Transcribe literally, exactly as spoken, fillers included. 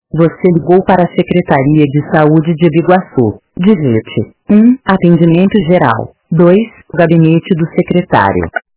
Você ligou para a Secretaria de Saúde de Biguaçu. Digite um. Atendimento geral. dois. Gabinete do secretário.